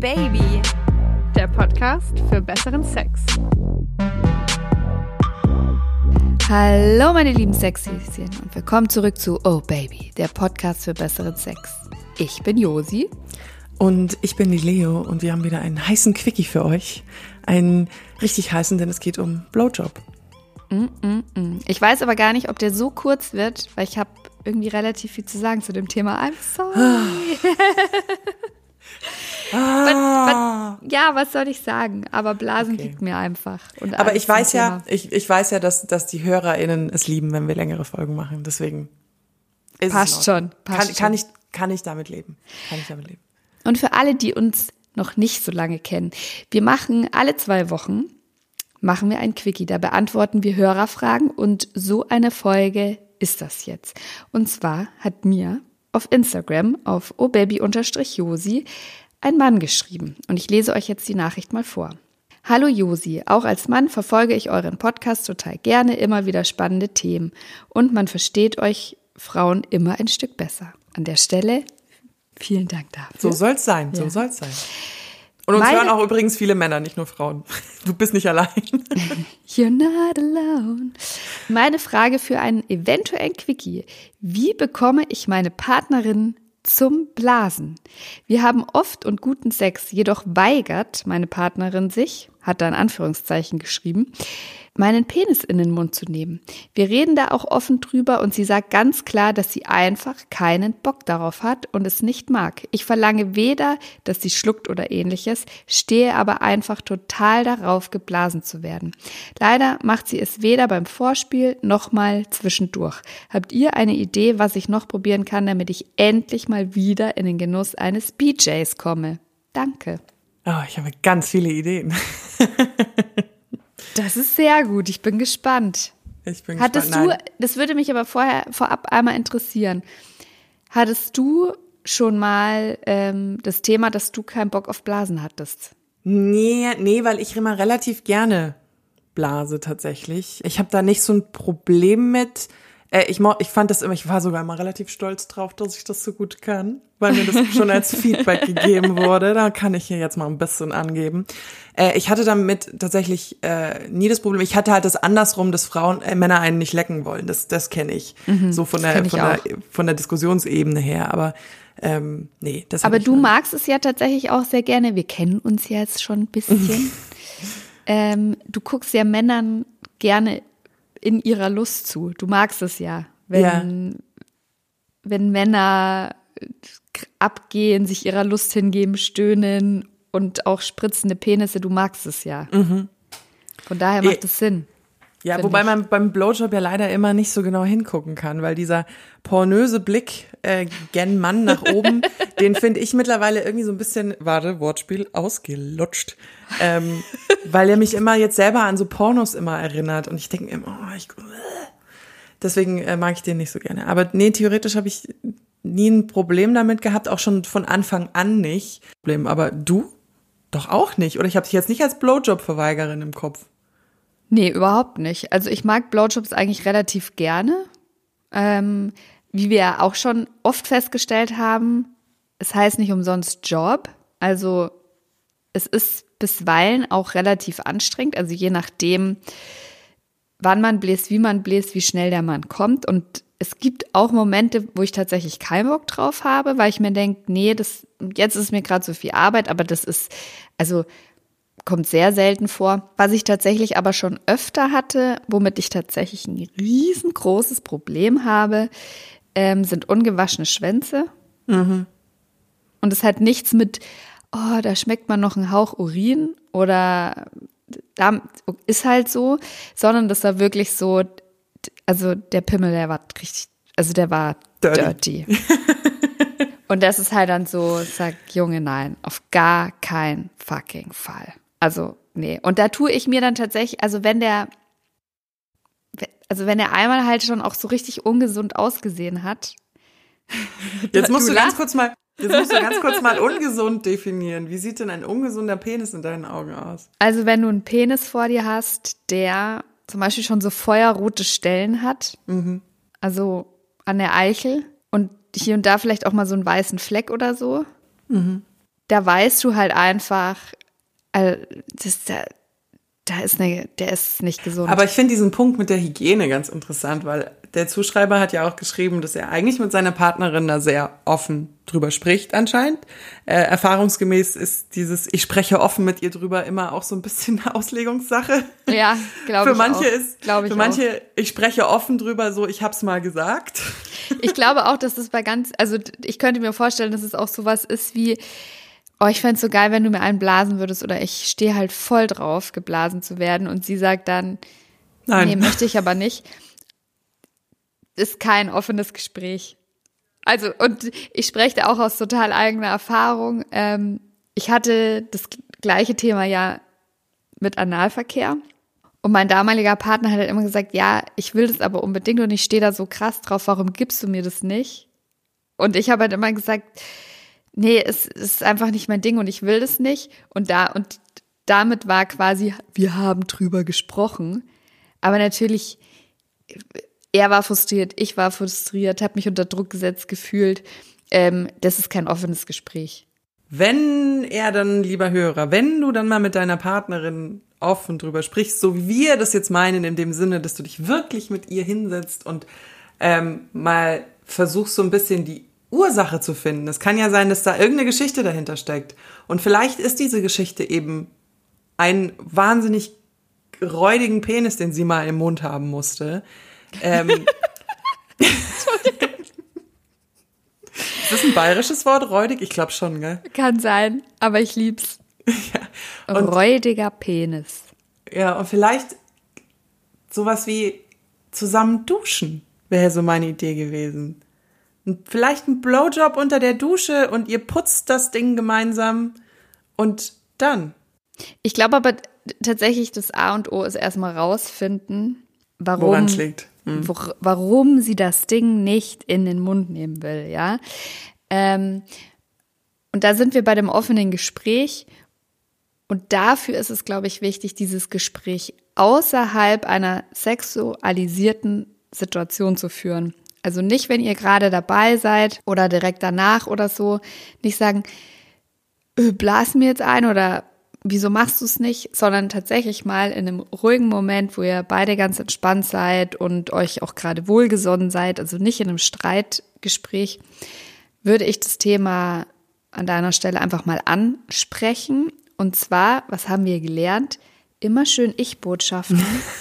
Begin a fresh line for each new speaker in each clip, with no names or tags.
Baby, der Podcast für besseren Sex.
Hallo meine lieben Sexhäschen und willkommen zurück zu Oh Baby, der Podcast für besseren Sex. Ich bin Josi.
Und ich bin die Leo und wir haben wieder einen heißen Quickie für euch. Einen richtig heißen, denn es geht um Blowjob.
Ich weiß aber gar nicht, ob der so kurz wird, weil ich habe irgendwie relativ viel zu sagen zu dem Thema. I'm sorry. Was soll ich sagen? Aber Blasen liegt mir einfach. Und
aber ich weiß ja, ich weiß ja, dass die HörerInnen es lieben, wenn wir längere Folgen machen. Deswegen ist
passt schon.
Kann ich damit leben.
Und für alle, die uns noch nicht so lange kennen, wir machen alle 2 Wochen ein Quickie. Da beantworten wir Hörerfragen und so eine Folge ist das jetzt. Und zwar hat mir auf Instagram auf obaby_josi ein Mann geschrieben. Und ich lese euch jetzt die Nachricht mal vor. Hallo Josi, auch als Mann verfolge ich euren Podcast total gerne, immer wieder spannende Themen. Und man versteht euch Frauen immer ein Stück besser. An der Stelle vielen Dank dafür.
So soll's sein,
ja.
Und uns hören auch übrigens viele Männer, nicht nur Frauen. Du bist nicht allein.
You're not alone. Meine Frage für einen eventuellen Quickie. Wie bekomme ich meine Partnerin zum Blasen? Wir haben oft und guten Sex, jedoch weigert meine Partnerin sich, hat da in Anführungszeichen geschrieben, meinen Penis in den Mund zu nehmen. Wir reden da auch offen drüber und sie sagt ganz klar, dass sie einfach keinen Bock darauf hat und es nicht mag. Ich verlange weder, dass sie schluckt oder ähnliches, stehe aber einfach total darauf, geblasen zu werden. Leider macht sie es weder beim Vorspiel noch mal zwischendurch. Habt ihr eine Idee, was ich noch probieren kann, damit ich endlich mal wieder in den Genuss eines BJs komme? Danke.
Oh, ich habe ganz viele Ideen.
Das ist sehr gut, ich bin gespannt. Hattest du, das würde mich aber vorab einmal interessieren, hattest du schon mal das Thema, dass du keinen Bock auf Blasen hattest?
Nee, weil ich immer relativ gerne blase tatsächlich. Ich habe da nicht so ein Problem mit. Ich fand das immer, ich war sogar immer relativ stolz drauf, dass ich das so gut kann, weil mir das schon als Feedback gegeben wurde. Da kann ich hier jetzt mal ein bisschen angeben. Ich hatte damit tatsächlich nie das Problem. Ich hatte halt das andersrum, dass Männer einen nicht lecken wollen. Das kenne ich. So von der Diskussionsebene her. Aber nee, das.
Aber du magst es ja tatsächlich auch sehr gerne. Wir kennen uns ja jetzt schon ein bisschen. Du guckst ja Männern gerne in ihrer Lust zu. Du magst es ja, wenn Männer abgehen, sich ihrer Lust hingeben, stöhnen und auch spritzende Penisse, du magst es ja. Von daher macht es Sinn.
Ja, wobei man beim Blowjob ja leider immer nicht so genau hingucken kann, weil dieser pornöse Blick gen Mann nach oben, den finde ich mittlerweile irgendwie so ein bisschen, Wortspiel, ausgelutscht, weil er mich immer jetzt selber an so Pornos immer erinnert und ich denke immer, deswegen mag ich den nicht so gerne. Aber nee, theoretisch habe ich nie ein Problem damit gehabt, auch schon von Anfang an nicht. Aber du? Doch auch nicht. Oder ich habe dich jetzt nicht als Blowjob-Verweigerin im Kopf.
Nee, überhaupt nicht. Also ich mag Blowjobs eigentlich relativ gerne. Wie wir ja auch schon oft festgestellt haben, es heißt nicht umsonst Job. Also es ist bisweilen auch relativ anstrengend. Also je nachdem, wann man bläst, wie man bläst, wie schnell der Mann kommt. Und es gibt auch Momente, wo ich tatsächlich keinen Bock drauf habe, weil ich mir denke, nee, jetzt ist mir gerade so viel Arbeit, aber das ist, also kommt sehr selten vor. Was ich tatsächlich aber schon öfter hatte, womit ich tatsächlich ein riesengroßes Problem habe, sind ungewaschene Schwänze. Und es hat nichts mit, da schmeckt man noch einen Hauch Urin oder da ist halt so, sondern das war wirklich so, also der Pimmel, der war richtig, also der war dirty. Und das ist halt dann so, ich sag, Junge, nein, auf gar keinen fucking Fall. Also, nee. Und da tue ich mir dann tatsächlich, also wenn der einmal halt schon auch so richtig ungesund ausgesehen hat.
Jetzt musst du ganz kurz mal ungesund definieren. Wie sieht denn ein ungesunder Penis in deinen Augen aus?
Also wenn du einen Penis vor dir hast, der zum Beispiel schon so feuerrote Stellen hat, also an der Eichel und hier und da vielleicht auch mal so einen weißen Fleck oder so, da weißt du halt einfach, der ist nicht gesund.
Aber ich finde diesen Punkt mit der Hygiene ganz interessant, weil der Zuschreiber hat ja auch geschrieben, dass er eigentlich mit seiner Partnerin da sehr offen drüber spricht anscheinend. Erfahrungsgemäß ist dieses ich spreche offen mit ihr drüber immer auch so ein bisschen eine Auslegungssache.
Ja, glaube ich auch.
Für manche, ich spreche offen drüber, so ich hab's mal gesagt.
Ich glaube auch, dass das also ich könnte mir vorstellen, dass es auch sowas ist wie, oh, ich fänd's so geil, wenn du mir einen blasen würdest oder ich stehe halt voll drauf, geblasen zu werden und sie sagt dann,
nein,
nee, möchte ich aber nicht. Ist kein offenes Gespräch. Also, und ich spreche da auch aus total eigener Erfahrung. Ich hatte das gleiche Thema ja mit Analverkehr. Und mein damaliger Partner hat halt immer gesagt, ja, ich will das aber unbedingt und ich stehe da so krass drauf, warum gibst du mir das nicht? Und ich habe halt immer gesagt, nee, es ist einfach nicht mein Ding und ich will das nicht. Und damit war quasi, wir haben drüber gesprochen. Aber natürlich, er war frustriert, ich war frustriert, habe mich unter Druck gesetzt gefühlt. Das ist kein offenes Gespräch.
Wenn lieber Hörer, wenn du dann mal mit deiner Partnerin offen drüber sprichst, so wie wir das jetzt meinen, in dem Sinne, dass du dich wirklich mit ihr hinsetzt und mal versuchst so ein bisschen die Ursache zu finden. Es kann ja sein, dass da irgendeine Geschichte dahinter steckt. Und vielleicht ist diese Geschichte eben ein wahnsinnig räudigen Penis, den sie mal im Mund haben musste. Ist das ein bayerisches Wort, räudig? Ich glaube schon, gell?
Kann sein, aber ich lieb's.
Ja.
Räudiger Penis.
Ja, und vielleicht sowas wie zusammen duschen wäre so meine Idee gewesen. Und vielleicht ein Blowjob unter der Dusche und ihr putzt das Ding gemeinsam und dann.
Ich glaube aber tatsächlich, das A und O ist erstmal rausfinden,
woran es liegt.
Warum sie das Ding nicht in den Mund nehmen will, ja. Und da sind wir bei dem offenen Gespräch. Und dafür ist es, glaube ich, wichtig, dieses Gespräch außerhalb einer sexualisierten Situation zu führen. Also nicht, wenn ihr gerade dabei seid oder direkt danach oder so, nicht sagen, blas mir jetzt ein oder wieso machst du es nicht, sondern tatsächlich mal in einem ruhigen Moment, wo ihr beide ganz entspannt seid und euch auch gerade wohlgesonnen seid, also nicht in einem Streitgespräch, würde ich das Thema an deiner Stelle einfach mal ansprechen. Und zwar, was haben wir gelernt? Immer schön Ich-Botschaften.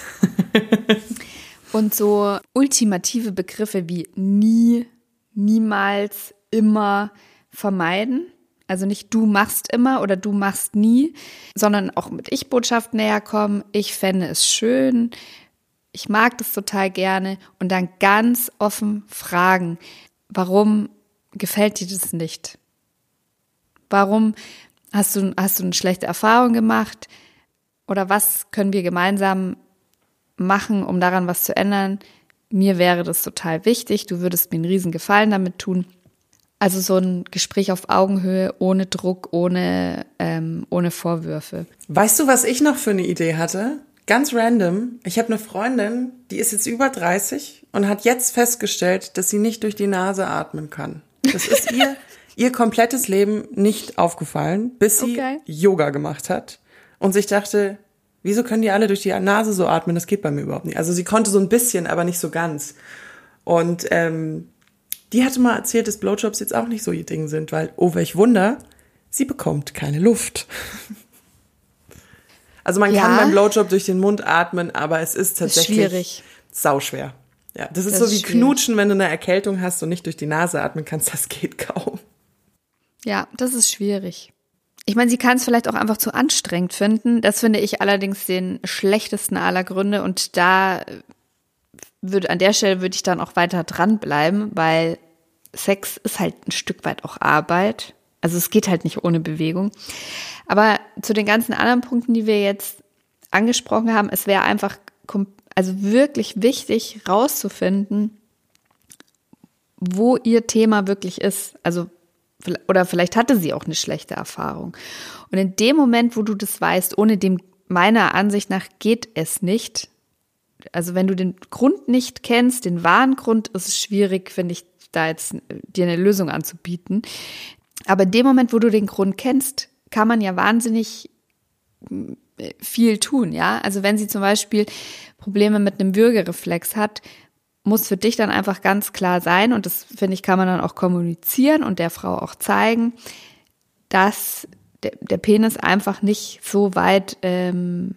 Und so ultimative Begriffe wie nie, niemals, immer vermeiden. Also nicht du machst immer oder du machst nie, sondern auch mit Ich-Botschaften näher kommen. Ich fände es schön, ich mag das total gerne und dann ganz offen fragen, warum gefällt dir das nicht? Warum hast du eine schlechte Erfahrung gemacht? Oder was können wir gemeinsam machen, um daran was zu ändern? Mir wäre das total wichtig, du würdest mir einen riesen Gefallen damit tun. Also so ein Gespräch auf Augenhöhe, ohne Druck, ohne Vorwürfe.
Weißt du, was ich noch für eine Idee hatte? Ganz random. Ich habe eine Freundin, die ist jetzt über 30 und hat jetzt festgestellt, dass sie nicht durch die Nase atmen kann. Das ist ihr komplettes Leben nicht aufgefallen, bis sie Yoga gemacht hat und sich dachte, wieso können die alle durch die Nase so atmen? Das geht bei mir überhaupt nicht. Also sie konnte so ein bisschen, aber nicht so ganz. Und die hatte mal erzählt, dass Blowjobs jetzt auch nicht so ihr Ding sind, weil, oh welch Wunder, sie bekommt keine Luft. Also man kann beim Blowjob durch den Mund atmen, aber es ist tatsächlich sauschwer. Ja, das ist so wie Knutschen, wenn du eine Erkältung hast und nicht durch die Nase atmen kannst, das geht kaum.
Ja, das ist schwierig. Ich meine, sie kann es vielleicht auch einfach zu anstrengend finden. Das finde ich allerdings den schlechtesten aller Gründe und an der Stelle würde ich dann auch weiter dranbleiben, weil Sex ist halt ein Stück weit auch Arbeit. Also es geht halt nicht ohne Bewegung. Aber zu den ganzen anderen Punkten, die wir jetzt angesprochen haben, es wäre einfach wirklich wichtig rauszufinden, wo ihr Thema wirklich ist. Also oder vielleicht hatte sie auch eine schlechte Erfahrung. Und in dem Moment, wo du das weißt, ohne dem meiner Ansicht nach geht es nicht. Also wenn du den Grund nicht kennst, den wahren Grund, ist es schwierig, finde ich, da jetzt dir eine Lösung anzubieten. Aber in dem Moment, wo du den Grund kennst, kann man ja wahnsinnig viel tun, ja. Also wenn sie zum Beispiel Probleme mit einem Würgereflex hat, muss für dich dann einfach ganz klar sein, und das, finde ich, kann man dann auch kommunizieren und der Frau auch zeigen, dass der Penis einfach nicht so weit hinten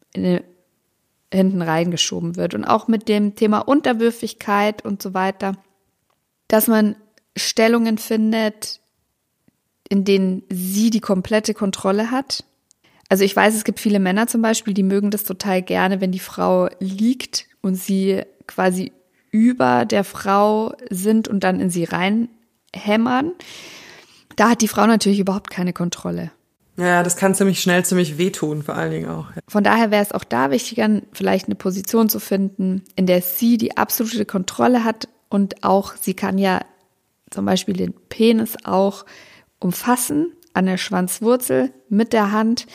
reingeschoben wird. Und auch mit dem Thema Unterwürfigkeit und so weiter, dass man Stellungen findet, in denen sie die komplette Kontrolle hat. Also ich weiß, es gibt viele Männer zum Beispiel, die mögen das total gerne, wenn die Frau liegt und sie quasi über der Frau sind und dann in sie reinhämmern. Da hat die Frau natürlich überhaupt keine Kontrolle.
Ja, das kann ziemlich schnell ziemlich wehtun, vor allen Dingen auch.
Von daher wäre es auch da wichtiger, vielleicht eine Position zu finden, in der sie die absolute Kontrolle hat, und auch sie kann ja zum Beispiel den Penis auch umfassen an der Schwanzwurzel mit der Hand.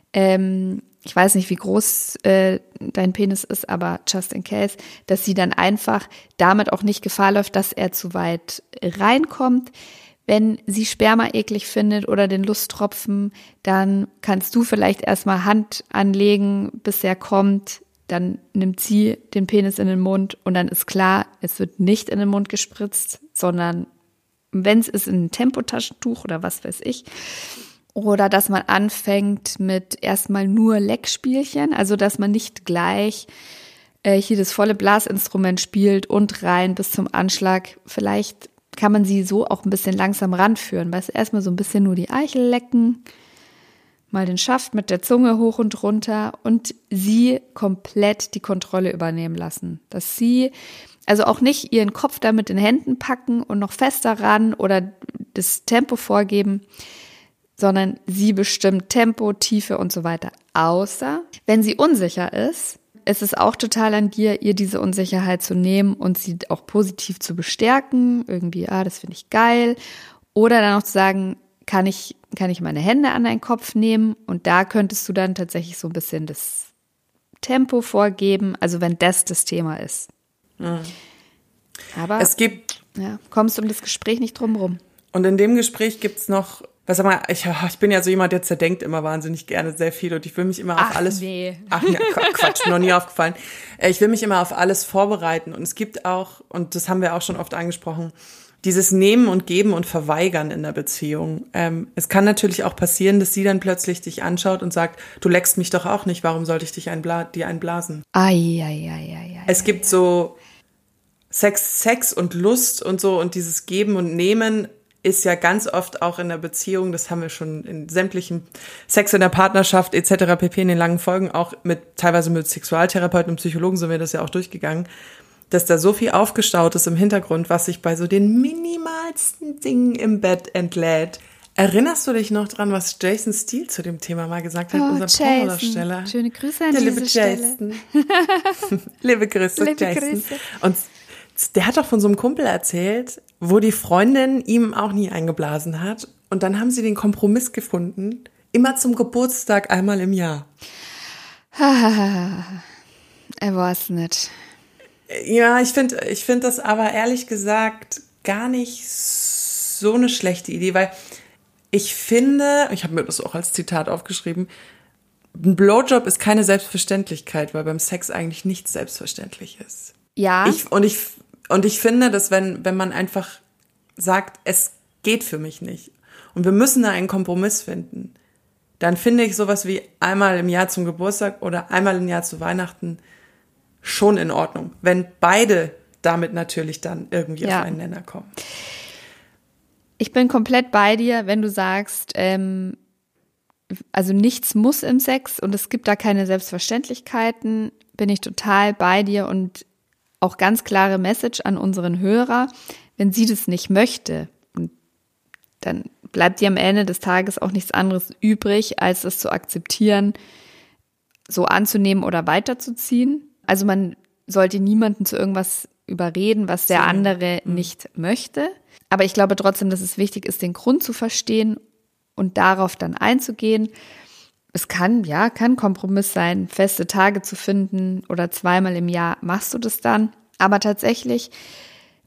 Ich weiß nicht, wie groß dein Penis ist, aber just in case, dass sie dann einfach damit auch nicht Gefahr läuft, dass er zu weit reinkommt. Wenn sie Sperma eklig findet oder den Lusttropfen, dann kannst du vielleicht erstmal Hand anlegen, bis er kommt. Dann nimmt sie den Penis in den Mund und dann ist klar, es wird nicht in den Mund gespritzt, sondern wenn es ist, in ein Tempotaschentuch oder was weiß ich. Oder dass man anfängt mit erstmal nur Leckspielchen, also dass man nicht gleich hier das volle Blasinstrument spielt und rein bis zum Anschlag. Vielleicht kann man sie so auch ein bisschen langsam ranführen. Weißt du, erstmal so ein bisschen nur die Eichel lecken, mal den Schaft mit der Zunge hoch und runter und sie komplett die Kontrolle übernehmen lassen. Dass sie also auch nicht ihren Kopf da mit den Händen packen und noch fester ran oder das Tempo vorgeben, sondern sie bestimmt Tempo, Tiefe und so weiter. Außer, wenn sie unsicher ist, ist es auch total an dir, ihr diese Unsicherheit zu nehmen und sie auch positiv zu bestärken. Irgendwie, das finde ich geil. Oder dann auch zu sagen, kann ich meine Hände an deinen Kopf nehmen? Und da könntest du dann tatsächlich so ein bisschen das Tempo vorgeben, also wenn das Thema ist. Mhm. Aber
es gibt,
kommst du um das Gespräch nicht drum rum.
Und in dem Gespräch gibt's noch, was sag mal, ich bin ja so jemand, der zerdenkt immer wahnsinnig gerne sehr viel und ich will mich immer auf alles.
Nee.
Ach nee, Quatsch, mir noch nie aufgefallen. Ich will mich immer auf alles vorbereiten und es gibt auch, und das haben wir auch schon oft angesprochen, dieses Nehmen und Geben und Verweigern in der Beziehung. Es kann natürlich auch passieren, dass sie dann plötzlich dich anschaut und sagt, du leckst mich doch auch nicht, warum sollte ich dir einblasen? Es gibt so Sex und Lust und so und dieses Geben und Nehmen ist ja ganz oft auch in der Beziehung, das haben wir schon in sämtlichen Sex in der Partnerschaft etc. pp. In den langen Folgen, auch teilweise mit Sexualtherapeuten und Psychologen sind wir das ja auch durchgegangen, dass da so viel aufgestaut ist im Hintergrund, was sich bei so den minimalsten Dingen im Bett entlädt. Erinnerst du dich noch dran, was Jason Steele zu dem Thema mal gesagt hat, unser Pornodarsteller?
Schöne Grüße an diese Stelle.
Liebe Grüße, Jason. Und der hat doch von so einem Kumpel erzählt, wo die Freundin ihm auch nie eingeblasen hat. Und dann haben sie den Kompromiss gefunden, immer zum Geburtstag einmal im Jahr.
Er weiß nicht.
Ja, ich finde das aber ehrlich gesagt gar nicht so eine schlechte Idee, weil ich finde, ich habe mir das auch als Zitat aufgeschrieben, ein Blowjob ist keine Selbstverständlichkeit, weil beim Sex eigentlich nichts selbstverständlich ist.
Ja.
Ich finde, dass wenn man einfach sagt, es geht für mich nicht und wir müssen da einen Kompromiss finden, dann finde ich sowas wie einmal im Jahr zum Geburtstag oder einmal im Jahr zu Weihnachten schon in Ordnung, wenn beide damit natürlich dann irgendwie auf einen Nenner kommen.
Ich bin komplett bei dir, wenn du sagst, also nichts muss im Sex und es gibt da keine Selbstverständlichkeiten, bin ich total bei dir und auch ganz klare Message an unseren Hörer, wenn sie das nicht möchte, und dann bleibt dir am Ende des Tages auch nichts anderes übrig, als es zu akzeptieren, so anzunehmen oder weiterzuziehen. Also man sollte niemanden zu irgendwas überreden, was der andere nicht möchte. Aber ich glaube trotzdem, dass es wichtig ist, den Grund zu verstehen und darauf dann einzugehen. Es kann Kompromiss sein, feste Tage zu finden oder zweimal im Jahr machst du das dann. Aber tatsächlich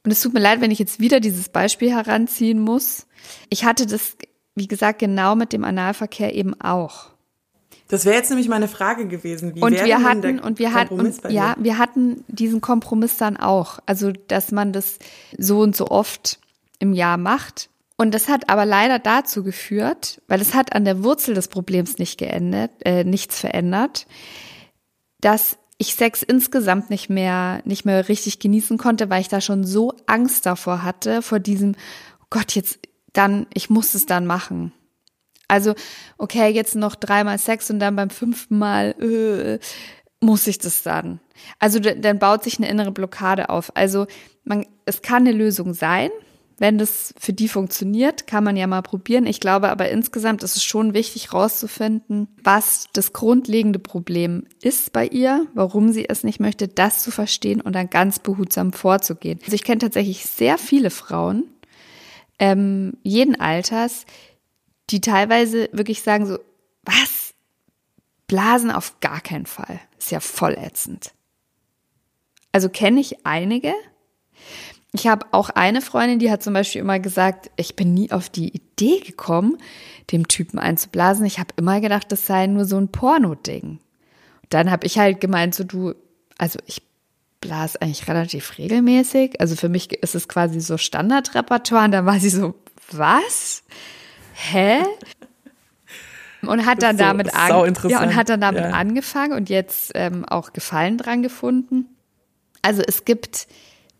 Und es tut mir leid, wenn ich jetzt wieder dieses Beispiel heranziehen muss. Ich hatte das, wie gesagt, genau mit dem Analverkehr eben auch.
Das wäre jetzt nämlich meine Frage gewesen. Wie
wir hatten diesen Kompromiss dann auch. Also, dass man das so und so oft im Jahr macht. Und das hat aber leider dazu geführt, weil es hat an der Wurzel des Problems nichts verändert, dass ich Sex insgesamt nicht mehr richtig genießen konnte, weil ich da schon so Angst davor hatte, vor diesem, oh Gott, ich muss es dann machen. Also, okay, jetzt noch 3-mal Sex und dann beim 5. Mal muss ich das dann. Also dann baut sich eine innere Blockade auf. Also es kann eine Lösung sein, wenn das für die funktioniert, kann man ja mal probieren. Ich glaube aber insgesamt ist es schon wichtig rauszufinden, was das grundlegende Problem ist bei ihr, warum sie es nicht möchte, das zu verstehen und dann ganz behutsam vorzugehen. Also ich kenne tatsächlich sehr viele Frauen, jeden Alters, die teilweise wirklich sagen so, was? Blasen auf gar keinen Fall. Ist ja voll ätzend. Also kenne ich einige. Ich habe auch eine Freundin, die hat zum Beispiel immer gesagt, ich bin nie auf die Idee gekommen, dem Typen einzublasen. Ich habe immer gedacht, das sei nur so ein Porno-Ding. Dann habe ich halt gemeint, ich blase eigentlich relativ regelmäßig. Also für mich ist es quasi so Standardrepertoire. Und dann war sie so, was? Hä? Und hat dann damit angefangen und jetzt auch Gefallen dran gefunden. Also es gibt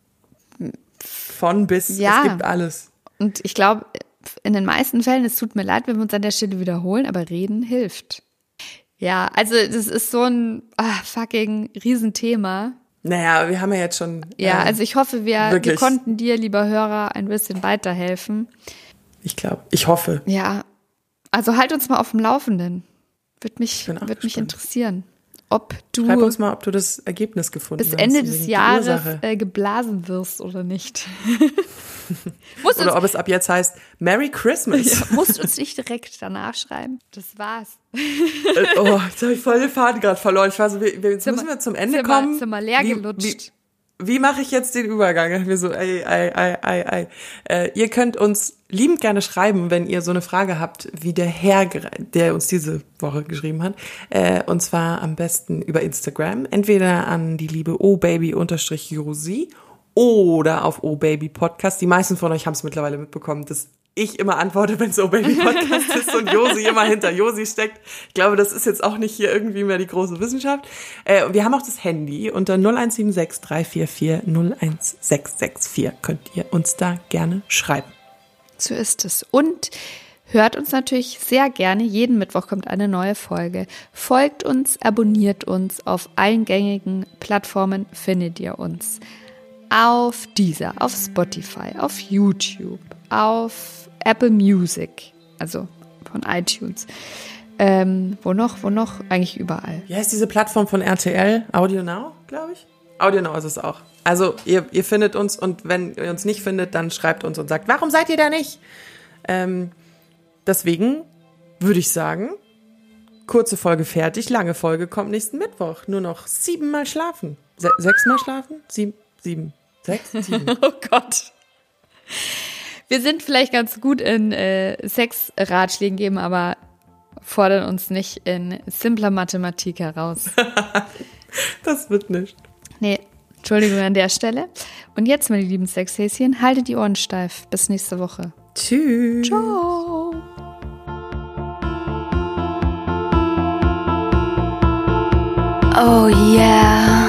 von bis, es gibt alles.
Und ich glaube, in den meisten Fällen, es tut mir leid, wenn wir uns an der Stelle wiederholen, aber reden hilft. Ja, also das ist so ein fucking Riesenthema.
Naja, wir haben ja jetzt schon
Ja, also ich hoffe, wir konnten dir, lieber Hörer, ein bisschen weiterhelfen.
Ich hoffe.
Ja, also halt uns mal auf dem Laufenden. Würde mich interessieren,
Schreib uns mal, ob du das Ergebnis gefunden hast.
Bis Ende des Jahres geblasen wirst oder nicht.
Oder ob es ab jetzt heißt Merry Christmas.
Ja, musst uns nicht direkt danach schreiben. Das war's.
Jetzt habe ich voll den Faden gerade verloren. Ich war so, jetzt müssen wir zum Ende kommen.
Zimmer leer gelutscht.
Wie mache ich jetzt den Übergang? Wir so, ihr könnt uns liebend gerne schreiben, wenn ihr so eine Frage habt, wie der Herr, der uns diese Woche geschrieben hat. Und zwar am besten über Instagram. Entweder an die liebe obaby_Josi oder auf obaby_Podcast. Die meisten von euch haben es mittlerweile mitbekommen, dass ich immer antworte, wenn es obaby_Podcast ist und Josi immer hinter Josi steckt. Ich glaube, das ist jetzt auch nicht hier irgendwie mehr die große Wissenschaft. Und wir haben auch das Handy unter 0176 344 01664. Könnt ihr uns da gerne schreiben.
So ist es. Und hört uns natürlich sehr gerne. Jeden Mittwoch kommt eine neue Folge. Folgt uns, abonniert uns. Auf allen gängigen Plattformen findet ihr uns. Auf Deezer, auf Spotify, auf YouTube, auf Apple Music, also von iTunes. Wo noch? Eigentlich überall.
Wie heißt diese Plattform von RTL? Audio Now, glaube ich? Audio Now ist es auch. Also ihr findet uns und wenn ihr uns nicht findet, dann schreibt uns und sagt, warum seid ihr da nicht? Deswegen würde ich sagen, kurze Folge fertig, lange Folge kommt nächsten Mittwoch. Nur noch 7-mal schlafen. 6-mal schlafen? 7. 6? 7.
Oh Gott. Wir sind vielleicht ganz gut in Sex-Ratschlägen geben, aber fordern uns nicht in simpler Mathematik heraus.
Das wird nicht.
Nee, Entschuldigung an der Stelle. Und jetzt, meine lieben Sexhäschen, haltet die Ohren steif. Bis nächste Woche.
Tschüss.
Ciao.
Oh yeah.